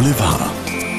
Boulevard.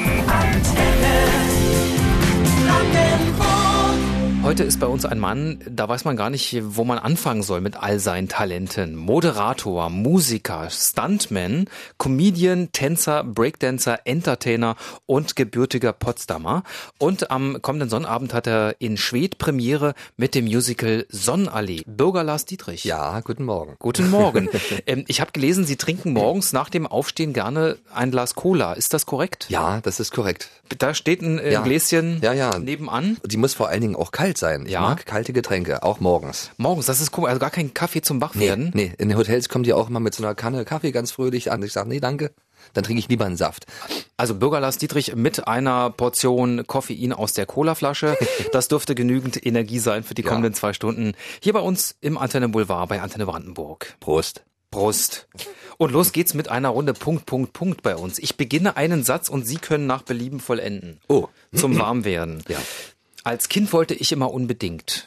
Heute ist bei uns ein Mann, da weiß man gar nicht, wo man anfangen soll mit all seinen Talenten. Moderator, Musiker, Stuntman, Comedian, Tänzer, Breakdancer, Entertainer und gebürtiger Potsdamer. Und am kommenden Sonnabend hat er in Schwedt Premiere mit dem Musical Sonnenallee. Bürger Lars Dietrich. Ja, guten Morgen. Guten Morgen. Ich habe gelesen, Sie trinken morgens nach dem Aufstehen gerne ein Glas Cola. Ist das korrekt? Ja, das ist korrekt. Da steht ein Gläschen nebenan. Die muss vor allen Dingen auch kalt sein. Ich mag kalte Getränke, auch morgens. Morgens, das ist komisch, also gar kein Kaffee zum Wachwerden? Nee, in den Hotels kommen die auch immer mit so einer Kanne Kaffee ganz fröhlich an. Ich sage, nee, danke. Dann trinke ich lieber einen Saft. Also Bürger Lars Dietrich mit einer Portion Koffein aus der Colaflasche. Das dürfte genügend Energie sein für die kommenden 2 Stunden. Hier bei uns im Antenne Boulevard bei Antenne Brandenburg. Prost. Prost. Und los geht's mit einer Runde Punkt bei uns. Ich beginne einen Satz und Sie können nach Belieben vollenden. Oh. Zum Warmwerden. Ja. Als Kind wollte ich immer unbedingt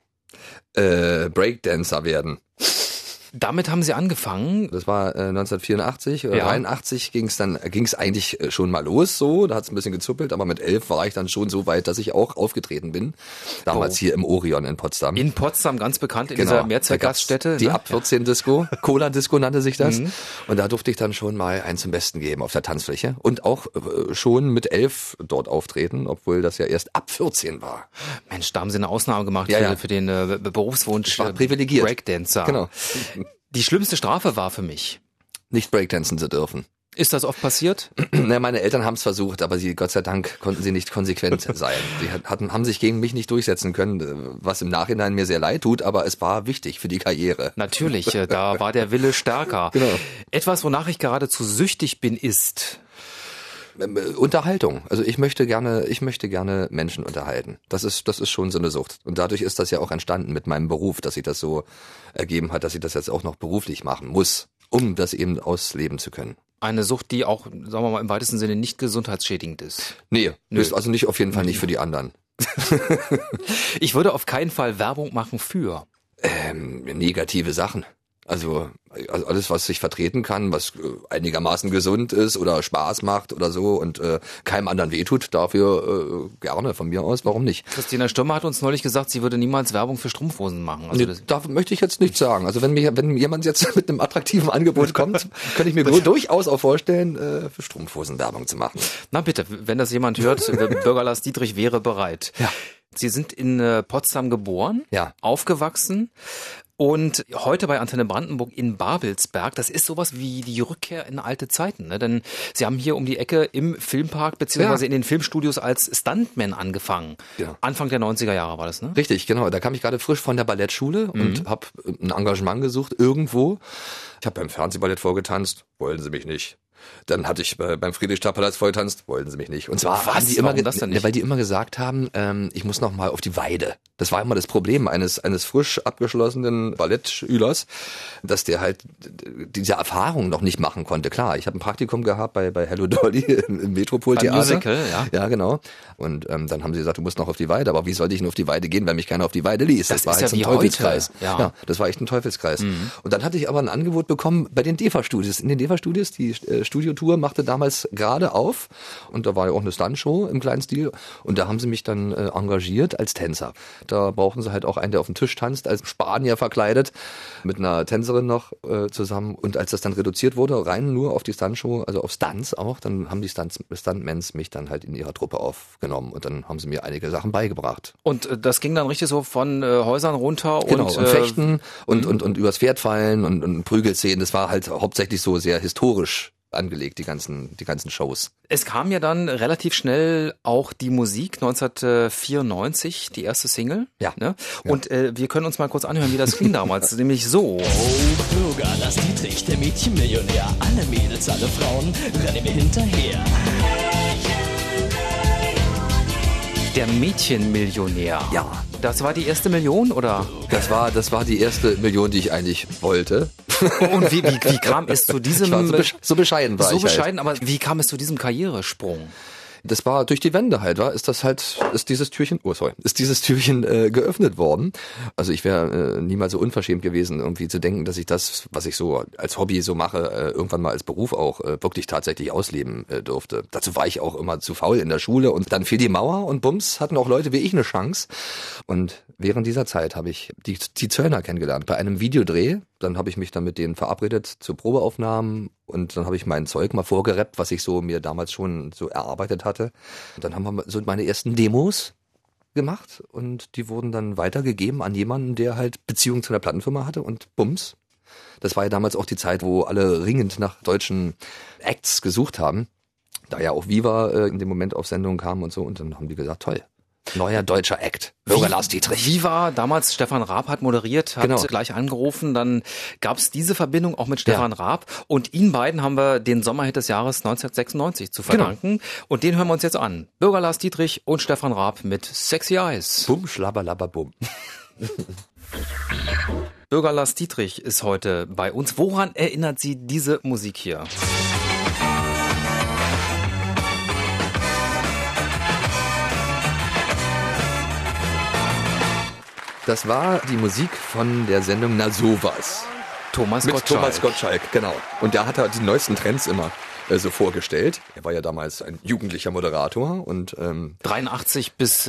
Breakdancer werden. Damit haben Sie angefangen. Das war 1984 oder 83 ging's eigentlich schon mal los so, da hat's ein bisschen gezuppelt, aber mit 11 war ich dann schon so weit, dass ich auch aufgetreten bin. Damals hier im Orion in Potsdam. In Potsdam, ganz bekannt, in dieser Mehrzweckgaststätte. Die Ab 14 Disco, Cola Disco nannte sich das. Und da durfte ich dann schon mal einen zum Besten geben auf der Tanzfläche und auch schon mit 11 dort auftreten, obwohl das ja erst ab 14 war. Mensch, da haben Sie eine Ausnahme gemacht für den Berufswunsch. Ich war privilegiert. Breakdancer. Genau. Die schlimmste Strafe war für mich, nicht Breakdancen zu dürfen. Ist das oft passiert? Meine Eltern haben es versucht, aber Gott sei Dank konnten sie nicht konsequent sein. Sie haben sich gegen mich nicht durchsetzen können, was im Nachhinein mir sehr leid tut, aber es war wichtig für die Karriere. Natürlich, da war der Wille stärker. Genau. Etwas, wonach ich geradezu süchtig bin, ist Unterhaltung. Also ich möchte gerne Menschen unterhalten. Das ist schon so eine Sucht. Und dadurch ist das ja auch entstanden mit meinem Beruf, dass sich das so ergeben hat, dass ich das jetzt auch noch beruflich machen muss, um das eben ausleben zu können. Eine Sucht, die auch, sagen wir mal, im weitesten Sinne nicht gesundheitsschädigend ist. Nee. Ist also nicht auf jeden Fall nicht für die anderen. Ich würde auf keinen Fall Werbung machen für negative Sachen. Also alles, was sich vertreten kann, was einigermaßen gesund ist oder Spaß macht oder so und keinem anderen wehtut, dafür gerne von mir aus, warum nicht? Christina Stürmer hat uns neulich gesagt, sie würde niemals Werbung für Strumpfhosen machen. Also da möchte ich jetzt nichts sagen. Also wenn jemand jetzt mit einem attraktiven Angebot kommt, kann ich mir durchaus auch vorstellen, für Strumpfhosen Werbung zu machen. Na bitte, wenn das jemand hört, Bürger Lars Dietrich wäre bereit. Ja. Sie sind in Potsdam geboren, aufgewachsen. Und heute bei Antenne Brandenburg in Babelsberg, das ist sowas wie die Rückkehr in alte Zeiten, ne? Denn Sie haben hier um die Ecke im Filmpark beziehungsweise in den Filmstudios als Stuntman angefangen. Ja. Anfang der 90er Jahre war das, ne? Richtig, genau. Da kam ich gerade frisch von der Ballettschule und habe ein Engagement gesucht irgendwo. Ich habe beim Fernsehballett vorgetanzt, wollen sie mich nicht. Dann hatte ich beim Friedrichstadtpalast vorgetanzt, wollten sie mich nicht. Und zwar haben die immer, weil die immer gesagt haben, ich muss noch mal auf die Weide. Das war immer das Problem eines frisch abgeschlossenen Ballettschülers, dass der halt diese Erfahrung noch nicht machen konnte. Klar, ich habe ein Praktikum gehabt bei Hello Dolly im Metropoltheater. Musical, Ja, genau. Und dann haben sie gesagt, du musst noch auf die Weide. Aber wie sollte ich denn auf die Weide gehen, wenn mich keiner auf die Weide ließ? Das war ist halt ja so ein wie Teufelskreis. Heute. Ja, das war echt ein Teufelskreis. Und dann hatte ich aber ein Angebot bekommen bei den DEFA-Studios. In den DEFA-Studios, die Studiotour machte damals gerade auf und da war ja auch eine Stuntshow im kleinen Stil und da haben sie mich dann engagiert als Tänzer. Da brauchten sie halt auch einen, der auf dem Tisch tanzt, als Spanier verkleidet, mit einer Tänzerin noch zusammen und als das dann reduziert wurde, rein nur auf die Stuntshow, also auf Stunts auch, dann haben die Stuntmans mich dann halt in ihrer Truppe aufgenommen und dann haben sie mir einige Sachen beigebracht. Und das ging dann richtig so von Häusern runter und Fechten und übers Pferd fallen und Prügelszenen, das war halt hauptsächlich so sehr historisch angelegt, die ganzen Shows. Es kam ja dann relativ schnell auch die Musik, 1994, die erste Single. Ja. Ne? Und wir können uns mal kurz anhören, wie das klingt damals, nämlich so. Oh, Bürger Lars Dietrich, der Mädchenmillionär. Alle Mädels, alle Frauen rennen mir hinterher. Der Mädchenmillionär. Ja. Das war die erste Million, oder? Das war die erste Million, die ich eigentlich wollte. Und wie kam es zu diesem... So bescheiden war so ich bescheiden, halt. Aber wie kam es zu diesem Karrieresprung? Das war durch die Wände halt, ist dieses Türchen geöffnet worden. Also ich wäre niemals so unverschämt gewesen, irgendwie zu denken, dass ich das, was ich so als Hobby so mache, irgendwann mal als Beruf auch wirklich tatsächlich ausleben durfte. Dazu war ich auch immer zu faul in der Schule und dann fiel die Mauer und bums, hatten auch Leute wie ich eine Chance. Und während dieser Zeit habe ich die Zöllner kennengelernt bei einem Videodreh. Dann habe ich mich dann mit denen verabredet zu Probeaufnahmen und dann habe ich mein Zeug mal vorgerappt, was ich so mir damals schon so erarbeitet hatte. Und dann haben wir so meine ersten Demos gemacht und die wurden dann weitergegeben an jemanden, der halt Beziehung zu einer Plattenfirma hatte und bums. Das war ja damals auch die Zeit, wo alle ringend nach deutschen Acts gesucht haben, da ja auch Viva in dem Moment auf Sendung kam und so und dann haben die gesagt, toll. Neuer deutscher Act. Bürger Lars Dietrich. Viva, damals Stefan Raab hat moderiert, hat gleich angerufen, dann gab's diese Verbindung auch mit Stefan Raab und ihnen beiden haben wir den Sommerhit des Jahres 1996 zu verdanken und den hören wir uns jetzt an. Bürger Lars Dietrich und Stefan Raab mit Sexy Eyes. Bum, schlabberlabber, bum. Bürger Lars Dietrich ist heute bei uns. Woran erinnert Sie diese Musik hier? Das war die Musik von der Sendung Na sowas. Thomas Gottschalk, genau. Und der hat die neuesten Trends immer so vorgestellt. Er war ja damals ein jugendlicher Moderator und 83 bis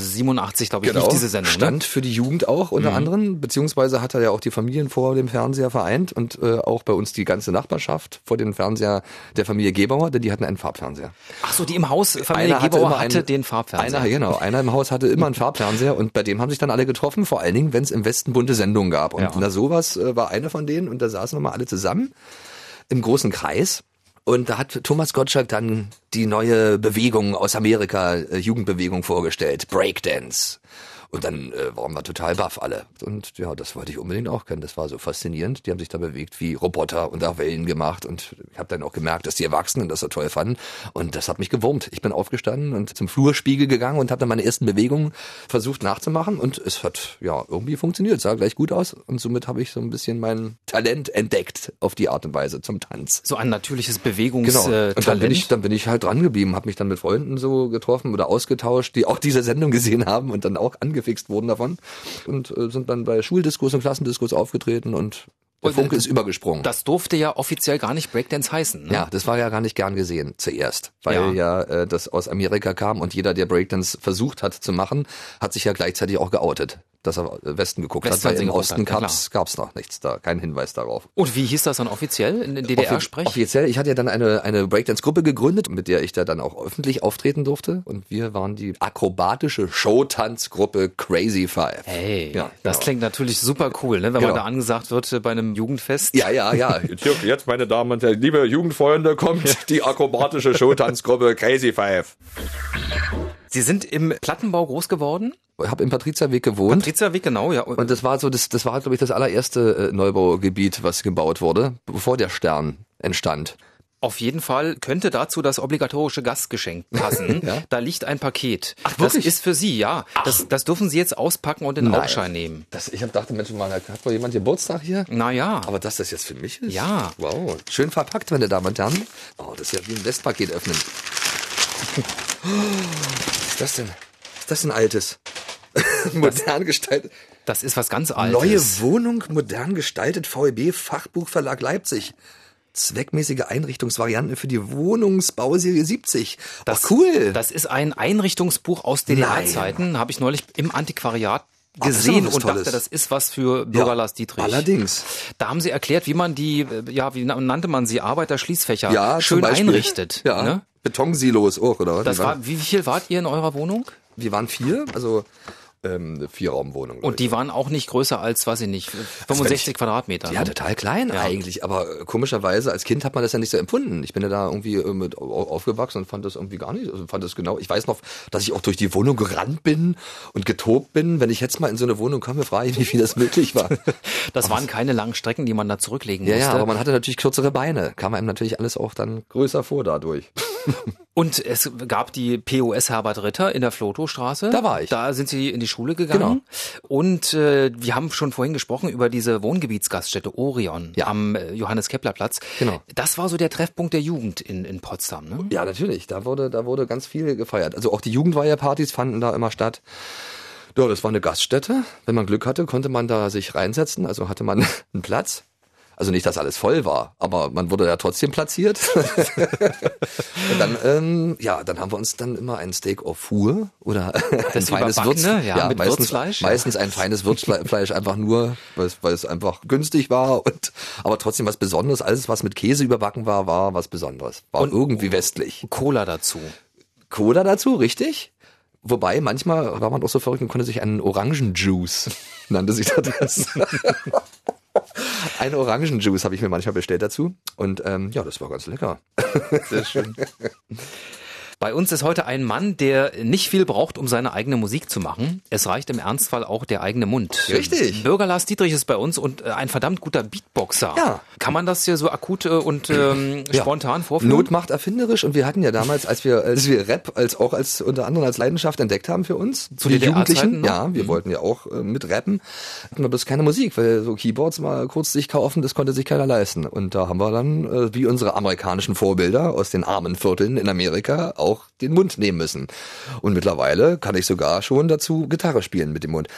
87, glaube ich, lief diese Sendung. Stand für die Jugend auch unter anderem, beziehungsweise hat er ja auch die Familien vor dem Fernseher vereint und auch bei uns die ganze Nachbarschaft vor dem Fernseher der Familie Gebauer, denn die hatten einen Farbfernseher. Ach so, die im Haus Familie Gebauer hatte den Farbfernseher. Einer im Haus hatte immer einen Farbfernseher und bei dem haben sich dann alle getroffen, vor allen Dingen, wenn es im Westen bunte Sendungen gab. Und Na sowas war eine von denen und da saßen wir mal alle zusammen im großen Kreis. Und da hat Thomas Gottschalk dann die neue Bewegung aus Amerika, Jugendbewegung vorgestellt, Breakdance. Und dann waren wir total baff alle. Und ja, das wollte ich unbedingt auch können. Das war so faszinierend. Die haben sich da bewegt wie Roboter und auch Wellen gemacht. Und ich habe dann auch gemerkt, dass die Erwachsenen das so toll fanden. Und das hat mich gewurmt. Ich bin aufgestanden und zum Flurspiegel gegangen und habe dann meine ersten Bewegungen versucht nachzumachen. Und es hat ja irgendwie funktioniert. Sah gleich gut aus. Und somit habe ich so ein bisschen mein Talent entdeckt auf die Art und Weise zum Tanz. So ein natürliches Bewegungstalent. Und dann bin ich halt dran geblieben. Habe mich dann mit Freunden so getroffen oder ausgetauscht, die auch diese Sendung gesehen haben und dann auch angefixt wurden davon und sind dann bei Schuldiskos und Klassendiskos aufgetreten und der Funke ist übergesprungen. Das durfte ja offiziell gar nicht Breakdance heißen. Ne? Ja, das war ja gar nicht gern gesehen zuerst, weil das aus Amerika kam und jeder, der Breakdance versucht hat zu machen, hat sich ja gleichzeitig auch geoutet, dass er Westen geguckt hat, weil im Osten gab's noch nichts, da kein Hinweis darauf. Und wie hieß das dann offiziell in DDR-Sprech? Offiziell, ich hatte ja dann eine Breakdance-Gruppe gegründet, mit der ich da dann auch öffentlich auftreten durfte und wir waren die akrobatische Showtanzgruppe Crazy Five. Hey, das klingt natürlich super cool, ne? Wenn man da angesagt wird bei einem Jugendfest. Ja. Jetzt, meine Damen und Herren, liebe Jugendfreunde, kommt die akrobatische Showtanzgruppe Crazy Five. Sie sind im Plattenbau groß geworden? Ich habe im Patrizierweg gewohnt. Patrizierweg, genau, ja. Und das war glaube ich, das allererste Neubaugebiet, was gebaut wurde, bevor der Stern entstand. Auf jeden Fall könnte dazu das obligatorische Gastgeschenk passen. Da liegt ein Paket. Ach, wirklich? Das ist für Sie, ja. Das dürfen Sie jetzt auspacken und in den Augenschein nehmen. Ich dachte, Mensch, mal, hat wohl jemand Geburtstag hier? Naja. Aber dass das jetzt für mich ist? Ja. Wow. Schön verpackt, meine Damen und Herren. Oh, das ist ja wie ein Westpaket öffnen. Was ist das denn? Ist das ein altes? Modern gestaltet. Das ist was ganz Altes. Neue Wohnung, modern gestaltet, VEB, Fachbuchverlag Leipzig. Zweckmäßige Einrichtungsvarianten für die Wohnungsbauserie 70. Cool. Das ist ein Einrichtungsbuch aus DDR-Zeiten, habe ich neulich im Antiquariat gesehen und dachte, das ist was für Bürger Lars Dietrich. Allerdings. Da haben Sie erklärt, wie man die, wie nannte man sie, Arbeiterschließfächer schön einrichtet. Ja, ne? Betonsilos auch, oder? Wie viel wart ihr in eurer Wohnung? Wir waren 4, also 4-Raumwohnung. Und die waren auch nicht größer als, weiß ich nicht, 65 Quadratmeter. Ja, total klein eigentlich, aber komischerweise als Kind hat man das ja nicht so empfunden. Ich bin ja da irgendwie mit aufgewachsen und fand das irgendwie gar nicht, also fand das genau, ich weiß noch, dass ich auch durch die Wohnung gerannt bin und getobt bin. Wenn ich jetzt mal in so eine Wohnung komme, frage ich mich, wie das möglich war. Das waren keine langen Strecken, die man da zurücklegen musste. Ja, aber man hatte natürlich kürzere Beine, kam einem natürlich alles auch dann größer vor dadurch. Und es gab die POS Herbert Ritter in der Flotow-Straße. Da war ich. Da sind Sie in die Schule gegangen. Genau. Und wir haben schon vorhin gesprochen über diese Wohngebietsgaststätte Orion am Johannes-Kepler-Platz. Genau. Das war so der Treffpunkt der Jugend in Potsdam, ne? Ja, natürlich. Da wurde ganz viel gefeiert. Also auch die Jugendweihepartys fanden da immer statt. Ja, das war eine Gaststätte. Wenn man Glück hatte, konnte man da sich reinsetzen. Also hatte man einen Platz. Also nicht, dass alles voll war, aber man wurde ja trotzdem platziert. Und dann, dann haben wir uns dann immer ein Steak au Four oder ein feines mit Würzfleisch. Meistens ein feines Würzfleisch, einfach nur, weil es einfach günstig war aber trotzdem was Besonderes. Alles, was mit Käse überbacken war was Besonderes. War und irgendwie westlich. Cola dazu. Cola dazu, richtig? Wobei, manchmal war man auch so verrückt und konnte sich einen Orangenjuice, nannte sich das. Einen Orangenjuice habe ich mir manchmal bestellt dazu. Und das war ganz lecker. Sehr schön. Bei uns ist heute ein Mann, der nicht viel braucht, um seine eigene Musik zu machen. Es reicht im Ernstfall auch der eigene Mund. Richtig. Bürger Lars Dietrich ist bei uns und ein verdammt guter Beatboxer. Ja. Kann man das hier so akut und spontan vorführen? Not macht erfinderisch und wir hatten ja damals, als wir Rap als unter anderem als Leidenschaft entdeckt haben für uns, zu die Jugendlichen, wir wollten ja auch mit rappen, hatten wir bloß keine Musik, weil so Keyboards mal kurz sich kaufen, das konnte sich keiner leisten. Und da haben wir dann, wie unsere amerikanischen Vorbilder aus den armen Vierteln in Amerika, auch den Mund nehmen müssen. Und mittlerweile kann ich sogar schon dazu Gitarre spielen mit dem Mund.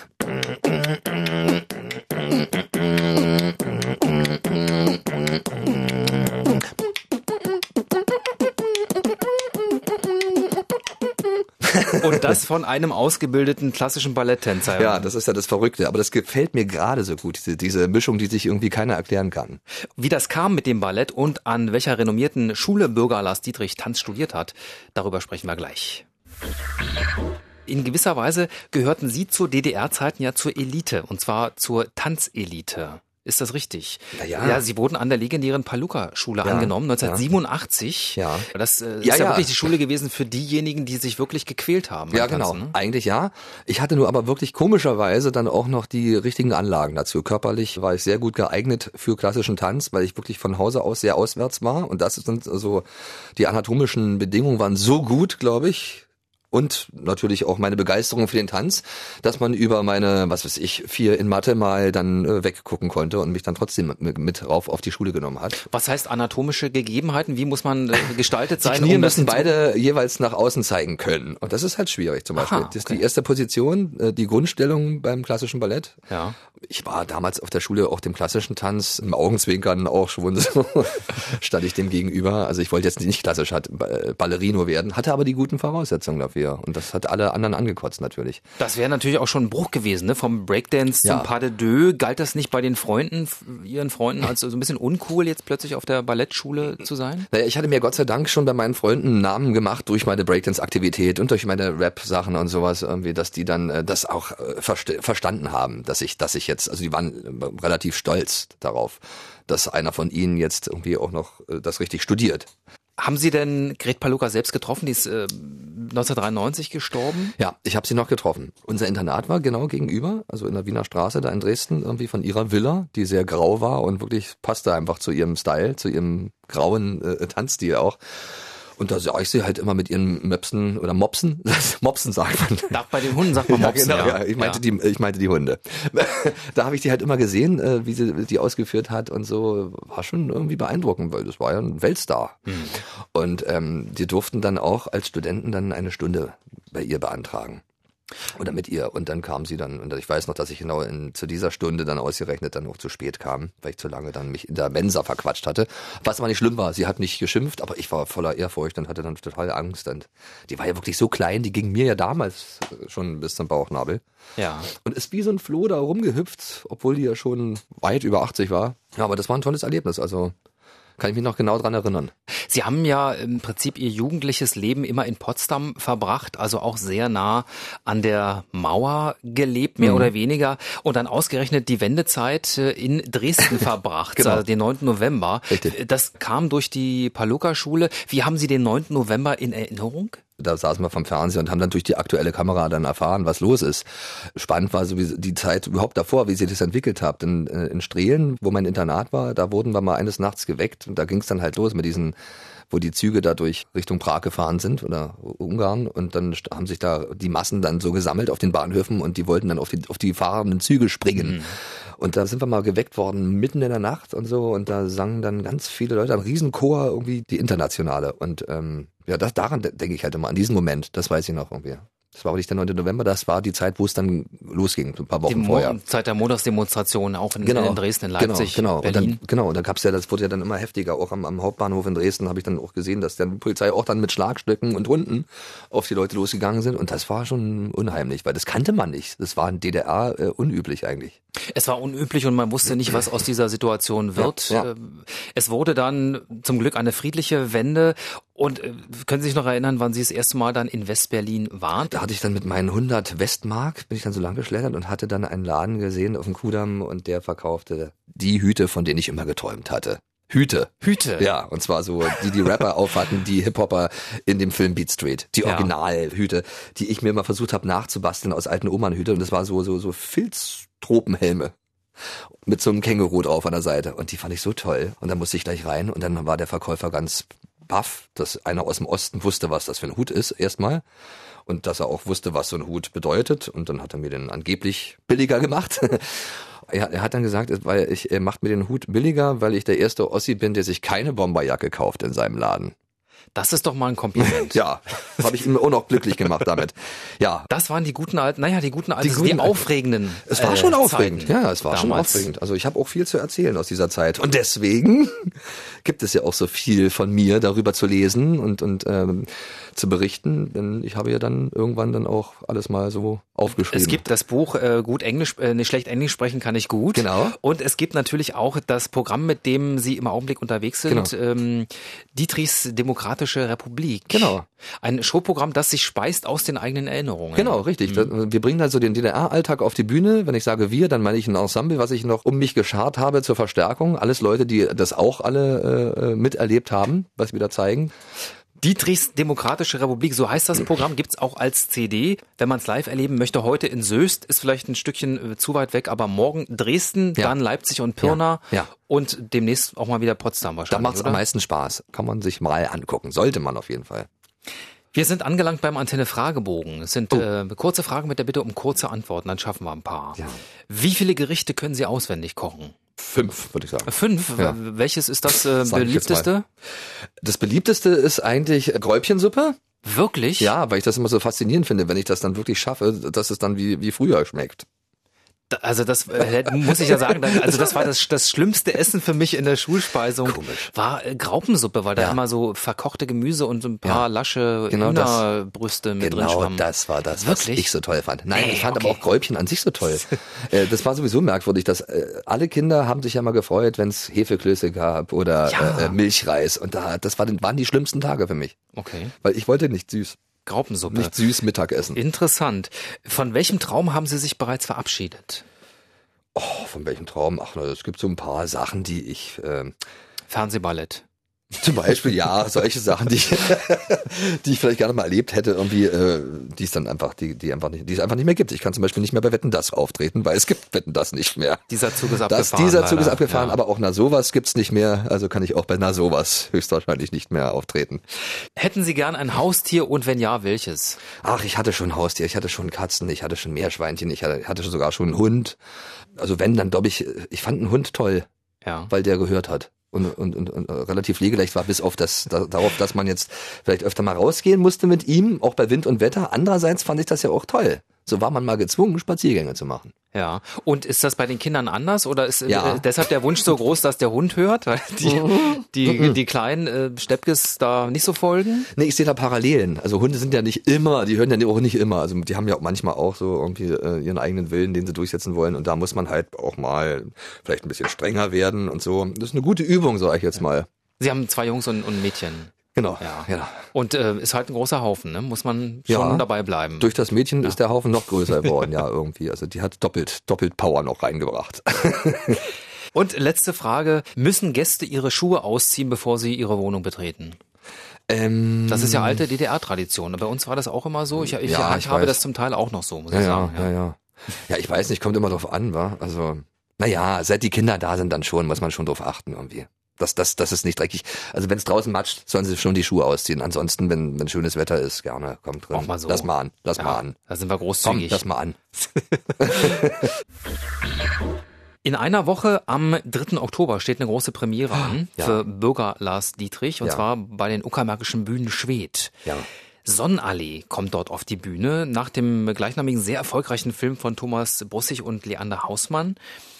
Und das von einem ausgebildeten klassischen Balletttänzer. Ja, das ist ja das Verrückte. Aber das gefällt mir gerade so gut, diese Mischung, die sich irgendwie keiner erklären kann. Wie das kam mit dem Ballett und an welcher renommierten Schule Bürger Lars Dietrich Tanz studiert hat, darüber sprechen wir gleich. In gewisser Weise gehörten Sie zu DDR-Zeiten ja zur Elite, und zwar zur Tanzelite. Ist das richtig? Ja, Sie wurden an der legendären Palluka-Schule angenommen, 1987. Ja. Das ist ja wirklich die Schule gewesen für diejenigen, die sich wirklich gequält haben. Ja, genau. Tanzen, ne? Eigentlich ja. Ich hatte nur aber wirklich komischerweise dann auch noch die richtigen Anlagen dazu. Körperlich war ich sehr gut geeignet für klassischen Tanz, weil ich wirklich von Hause aus sehr auswärts war. Und das sind also, die anatomischen Bedingungen waren so gut, glaube ich. Und natürlich auch meine Begeisterung für den Tanz, dass man über meine, 4 in Mathe mal dann weggucken konnte und mich dann trotzdem mit rauf auf die Schule genommen hat. Was heißt anatomische Gegebenheiten? Wie muss man gestaltet sein? Die Knie müssen beide jeweils nach außen zeigen können. Und das ist halt schwierig zum Beispiel. Das ist die erste Position, die Grundstellung beim klassischen Ballett. Ja. Ich war damals auf der Schule auch dem klassischen Tanz, im Augenzwinkern auch schon so, stand ich dem gegenüber. Also ich wollte jetzt nicht klassisch Ballerino werden, hatte aber die guten Voraussetzungen dafür. Und das hat alle anderen angekotzt natürlich. Das wäre natürlich auch schon ein Bruch gewesen, ne? Vom Breakdance zum Pas de Deux. Galt das nicht bei den Ihren Freunden, als so ein bisschen uncool, jetzt plötzlich auf der Ballettschule zu sein? Naja, ich hatte mir Gott sei Dank schon bei meinen Freunden einen Namen gemacht durch meine Breakdance-Aktivität und durch meine Rap-Sachen und sowas irgendwie, dass die dann das auch verstanden haben, dass ich jetzt, also die waren relativ stolz darauf, dass einer von ihnen jetzt irgendwie auch noch das richtig studiert. Haben Sie denn Gret Palluka selbst getroffen? Die ist 1993 gestorben. Ja, ich habe sie noch getroffen. Unser Internat war genau gegenüber, also in der Wiener Straße, da in Dresden, irgendwie von ihrer Villa, die sehr grau war und wirklich passte einfach zu ihrem Style, zu ihrem grauen Tanzstil auch. Und da sah ich sie halt immer mit ihren Möpsen oder Mopsen. Mopsen sagt man. Bei den Hunden sagt man Mopsen. Ja, genau, ja. Ich meinte die Hunde. Da habe ich die halt immer gesehen, wie sie die ausgeführt hat und so. War schon irgendwie beeindruckend, weil das war ja ein Weltstar. Und die durften dann auch als Studenten dann eine Stunde bei ihr beantragen. Oder mit ihr. Und dann kam sie dann, und ich weiß noch, dass ich genau zu dieser Stunde dann ausgerechnet dann auch zu spät kam, weil ich zu lange dann mich in der Mensa verquatscht hatte. Was aber nicht schlimm war. Sie hat nicht geschimpft, aber ich war voller Ehrfurcht und hatte dann total Angst. Und die war ja wirklich so klein, die ging mir ja damals schon bis zum Bauchnabel. Ja. Und ist wie so ein Floh da rumgehüpft, obwohl die ja schon weit über 80 war. Ja, aber das war ein tolles Erlebnis. Also kann ich mich noch genau dran erinnern. Sie haben ja im Prinzip Ihr jugendliches Leben immer in Potsdam verbracht, also auch sehr nah an der Mauer gelebt, mehr oder weniger, und dann ausgerechnet die Wendezeit in Dresden verbracht, Genau. also den 9. November. Richtig. Das kam durch die Palluka-Schule. Wie haben Sie den 9. November in Erinnerung? Da saßen wir vom Fernseher und haben dann durch die aktuelle Kamera dann erfahren, was los ist. Spannend war so wie die Zeit überhaupt davor, wie sich das entwickelt hat. In Strehlen, wo mein Internat war, da wurden wir mal eines Nachts geweckt und da ging es dann halt los mit diesen wo die Züge da durch Richtung Prag gefahren sind oder Ungarn und dann haben sich da die Massen dann so gesammelt auf den Bahnhöfen und die wollten dann auf die fahrenden Züge springen. Und da sind wir mal geweckt worden, mitten in der Nacht und so und da sangen dann ganz viele Leute, ein Riesenchor irgendwie, die Internationale und daran denke ich halt immer, an diesen Moment, das weiß ich noch irgendwie. Das war auch nicht der 9. November, das war die Zeit, wo es dann losging, ein paar Wochen vorher. Die Zeit der Montagsdemonstration, auch in Dresden, in Leipzig, Berlin. Und dann gab's ja, das wurde ja dann immer heftiger, auch am Hauptbahnhof in Dresden habe ich dann auch gesehen, dass dann die Polizei auch dann mit Schlagstöcken und Hunden auf die Leute losgegangen sind und das war schon unheimlich, weil das kannte man nicht. Das war in DDR unüblich eigentlich. Es war unüblich und man wusste nicht, was aus dieser Situation wird. Ja. Es wurde dann zum Glück eine friedliche Wende. Und können Sie sich noch erinnern, wann Sie das erste Mal dann in Westberlin waren? Da hatte ich dann mit meinen 100 Westmark, bin ich dann so lang geschlettert und hatte dann einen Laden gesehen auf dem Kudamm und der verkaufte die Hüte, von denen ich immer geträumt hatte. Hüte. Ja, und zwar so, die Rapper aufhatten, die Hip-Hopper in dem Film Beat Street. Die Originalhüte, die ich mir mal versucht habe nachzubasteln aus alten Oman-Hüte und das war so Filztropenhelme. Mit so einem Känguru drauf an der Seite. Und die fand ich so toll. Und dann musste ich gleich rein und dann war der Verkäufer ganz baff, dass einer aus dem Osten wusste, was das für ein Hut ist, erstmal. Und dass er auch wusste, was so ein Hut bedeutet. Und dann hat er mir den angeblich billiger gemacht. Er hat dann gesagt, er macht mir den Hut billiger, weil ich der erste Ossi bin, der sich keine Bomberjacke kauft in seinem Laden. Das ist doch mal ein Kompliment. Ja, habe ich ihn auch noch glücklich gemacht damit. Ja. Das waren die aufregenden. Es war schon aufregend. Zeiten Ja, es war schon aufregend. Also ich habe auch viel zu erzählen aus dieser Zeit. Und deswegen gibt es ja auch so viel von mir darüber zu lesen und zu berichten. Denn ich habe ja dann irgendwann dann auch alles mal so aufgeschrieben. Es gibt das Buch schlecht Englisch sprechen kann ich gut. Genau. Und es gibt natürlich auch das Programm, mit dem Sie im Augenblick unterwegs sind. Genau. Dietrichs Demokratische Republik. Genau. Ein Showprogramm, das sich speist aus den eigenen Erinnerungen. Genau, richtig. Wir bringen also den DDR-Alltag auf die Bühne. Wenn ich sage wir, dann meine ich ein Ensemble, was ich noch um mich geschart habe zur Verstärkung. Alles Leute, die das auch alle miterlebt haben, was wir da zeigen. Dietrichs Demokratische Republik, so heißt das Programm, gibt's auch als CD. Wenn man es live erleben möchte, heute in Soest, ist vielleicht ein Stückchen zu weit weg, aber morgen Dresden, dann Leipzig und Pirna und demnächst auch mal wieder Potsdam wahrscheinlich. Da macht's am meisten Spaß. Kann man sich mal angucken. Sollte man auf jeden Fall. Wir sind angelangt beim Antenne-Fragebogen. Es sind kurze Fragen mit der Bitte um kurze Antworten, dann schaffen wir ein paar. Ja. Wie viele Gerichte können Sie auswendig kochen? 5, würde ich sagen. 5? Ja. Welches ist das beliebteste? Das beliebteste ist eigentlich Gräubchensuppe. Wirklich? Ja, weil ich das immer so faszinierend finde, wenn ich das dann wirklich schaffe, dass es dann wie früher schmeckt. Also das muss ich ja sagen, das war das schlimmste Essen für mich in der Schulspeisung. Komisch. War Graupensuppe, weil da immer so verkochte Gemüse und so ein paar lasche Hühnerbrüste mit drin schwammen. Genau, das war das, Wirklich? was ich so toll fand. Nein, ich fand aber auch Gräubchen an sich so toll. Das war sowieso merkwürdig, dass alle Kinder haben sich ja mal gefreut, wenn es Hefeklöße gab oder Milchreis. Und das waren die schlimmsten Tage für mich. Okay. Weil ich wollte nicht süß. Graupensuppe. Nicht süß Mittagessen. Interessant. Von welchem Traum haben Sie sich bereits verabschiedet? Oh, von welchem Traum? Ach, es gibt so ein paar Sachen, die ich... Fernsehballett. Zum Beispiel, ja, solche Sachen, die ich vielleicht gerne mal erlebt hätte, irgendwie, die es einfach nicht mehr gibt. Ich kann zum Beispiel nicht mehr bei Wetten, dass auftreten, weil es gibt Wetten, dass nicht mehr. Dieser Zug ist abgefahren. Dieser Zug ist abgefahren, aber auch Na sowas gibt's nicht mehr, also kann ich auch bei Na sowas höchstwahrscheinlich nicht mehr auftreten. Hätten Sie gern ein Haustier und wenn ja, welches? Ach, ich hatte schon Haustier, ich hatte schon Katzen, ich hatte schon Meerschweinchen, ich hatte sogar schon einen Hund. Also wenn, dann glaube ich fand einen Hund toll, weil der gehört hat. Und relativ pflegeleicht war, bis auf darauf, dass man jetzt vielleicht öfter mal rausgehen musste mit ihm, auch bei Wind und Wetter. Andererseits fand ich das ja auch toll. So war man mal gezwungen, Spaziergänge zu machen. Ja. Und ist das bei den Kindern anders oder ist deshalb der Wunsch so groß, dass der Hund hört, weil die kleinen Steppkes da nicht so folgen? Nee, ich sehe da Parallelen. Also Hunde sind ja nicht immer, die hören ja auch nicht immer. Also die haben ja auch manchmal auch so irgendwie ihren eigenen Willen, den sie durchsetzen wollen. Und da muss man halt auch mal vielleicht ein bisschen strenger werden und so. Das ist eine gute Übung, sag ich jetzt mal. Sie haben 2 Jungs und ein Mädchen. Genau. Ja. Und ist halt ein großer Haufen, ne? Muss man schon dabei bleiben. Durch das Mädchen ist der Haufen noch größer geworden, irgendwie. Also die hat doppelt Power noch reingebracht. Und letzte Frage. Müssen Gäste ihre Schuhe ausziehen, bevor sie ihre Wohnung betreten? Das ist ja alte DDR-Tradition. Bei uns war das auch immer so. Ich habe das zum Teil auch noch so, muss ich sagen. Ja, ich weiß nicht, kommt immer drauf an, wa? Also, seit die Kinder da sind, dann schon, muss man schon drauf achten irgendwie. Das ist nicht dreckig. Also wenn es draußen matscht, sollen sie schon die Schuhe ausziehen. Ansonsten, wenn schönes Wetter ist, gerne, kommt drin. Auch mal so. Lass mal an. Da sind wir Komm, großzügig. lass mal an. In einer Woche am 3. Oktober steht eine große Premiere an für Bürger Lars Dietrich, und zwar bei den Uckermärkischen Bühnen Schwedt. Ja. Sonnenallee kommt dort auf die Bühne, nach dem gleichnamigen, sehr erfolgreichen Film von Thomas Brussig und Leander Hausmann.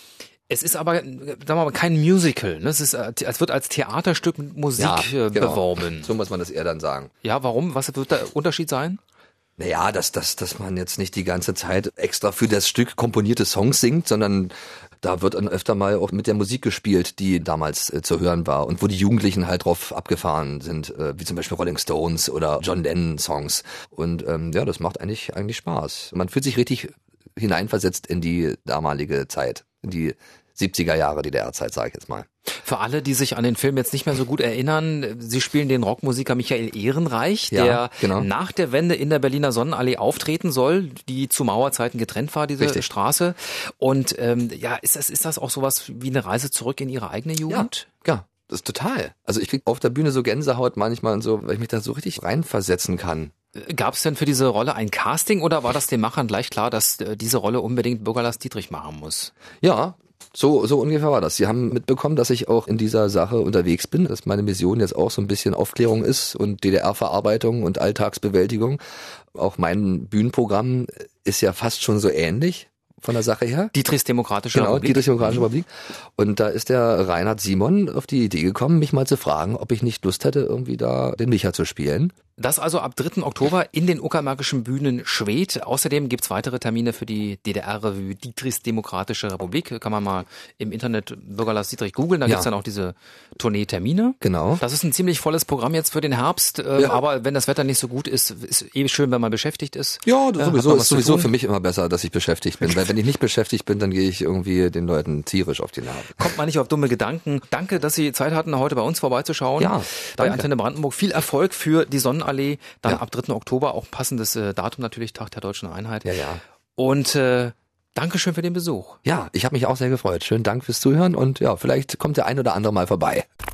Es ist aber, sagen wir mal, kein Musical. Ne? Es wird als Theaterstück mit Musik beworben. So muss man das eher dann sagen. Ja, warum? Was wird der Unterschied sein? Naja, dass man jetzt nicht die ganze Zeit extra für das Stück komponierte Songs singt, sondern da wird dann öfter mal auch mit der Musik gespielt, die damals zu hören war und wo die Jugendlichen halt drauf abgefahren sind, wie zum Beispiel Rolling Stones oder John Lennon Songs. Und das macht eigentlich Spaß. Man fühlt sich richtig hineinversetzt in die damalige Zeit, in die 70er Jahre DDR-Zeit, sage ich jetzt mal. Für alle, die sich an den Film jetzt nicht mehr so gut erinnern, Sie spielen den Rockmusiker Michael Ehrenreich, der nach der Wende in der Berliner Sonnenallee auftreten soll, die zu Mauerzeiten getrennt war, diese Straße. Und ist das auch sowas wie eine Reise zurück in Ihre eigene Jugend? Ja, das ist total. Also ich krieg auf der Bühne so Gänsehaut manchmal und so, weil ich mich da so richtig reinversetzen kann. Gab es denn für diese Rolle ein Casting oder war das den Machern gleich klar, dass diese Rolle unbedingt Bürger Lars Dietrich machen muss? Ja, so ungefähr war das. Sie haben mitbekommen, dass ich auch in dieser Sache unterwegs bin, dass meine Mission jetzt auch so ein bisschen Aufklärung ist und DDR-Verarbeitung und Alltagsbewältigung. Auch mein Bühnenprogramm ist ja fast schon so ähnlich von der Sache her. Dietrichs Demokratische Republik. Genau, Dietrichs Demokratische Republik. Und da ist der Reinhard Simon auf die Idee gekommen, mich mal zu fragen, ob ich nicht Lust hätte, irgendwie da den Micha zu spielen. Das also ab 3. Oktober in den Uckermärkischen Bühnen Schwedt. Außerdem gibt's weitere Termine für die DDR-Revue Dietrichs Demokratische Republik. Kann man mal im Internet Bürger Lars Dietrich googeln, da gibt's dann auch diese Tournee-Termine. Genau. Das ist ein ziemlich volles Programm jetzt für den Herbst, aber wenn das Wetter nicht so gut ist, ist schön, wenn man beschäftigt ist. Ja, sowieso ist sowieso für mich immer besser, dass ich beschäftigt bin, weil wenn ich nicht beschäftigt bin, dann gehe ich irgendwie den Leuten tierisch auf die Nerven. Kommt man nicht auf dumme Gedanken. Danke, dass Sie Zeit hatten, heute bei uns vorbeizuschauen. Ja, bei Antenne Brandenburg. Viel Erfolg für die Sonnenallee. Dann ab 3. Oktober, auch passendes Datum natürlich, Tag der Deutschen Einheit. Ja. Und Dankeschön für den Besuch. Ja, ich habe mich auch sehr gefreut. Schönen Dank fürs Zuhören und ja, vielleicht kommt der ein oder andere mal vorbei.